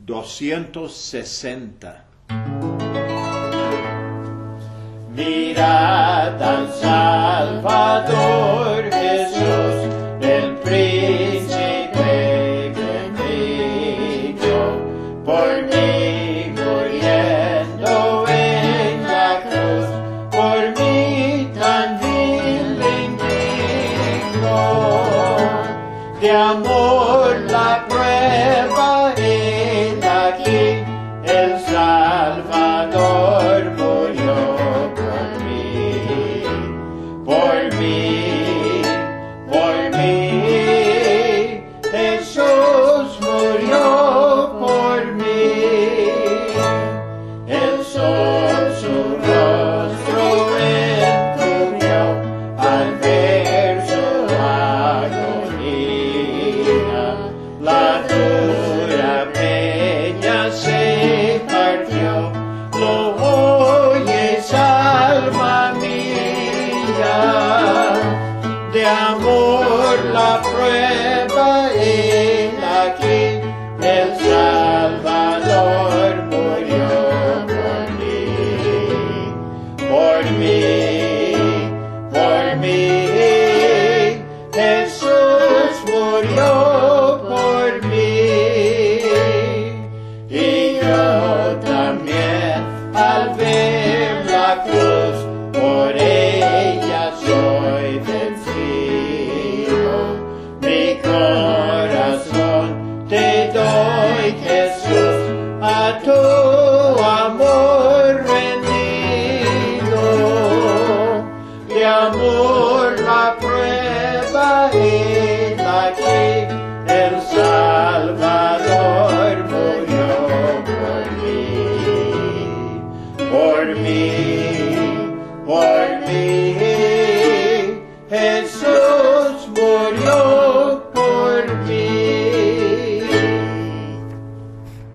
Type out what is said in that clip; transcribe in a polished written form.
260. Mirad al Salvador Jesús, el príncipe bendito, por mí muriendo en la cruz, por mí tan vil e indigno. De amor la prueba he aquí, el Salvador murió por mí, Jesús murió por mí. El sol su rostro encubrió al ver su agonía, la dura peña se partió, lo oyes, alma mía. De amor la prueba he aquí, el Salvador murió por mí, Jesús murió por mí. Y yo también al ver la cruz, por ella soy vencido. Mi corazón te doy, Jesús, a tu amor rendido. De amor la prueba he aquí, el Salvador murió por mí, Jesús.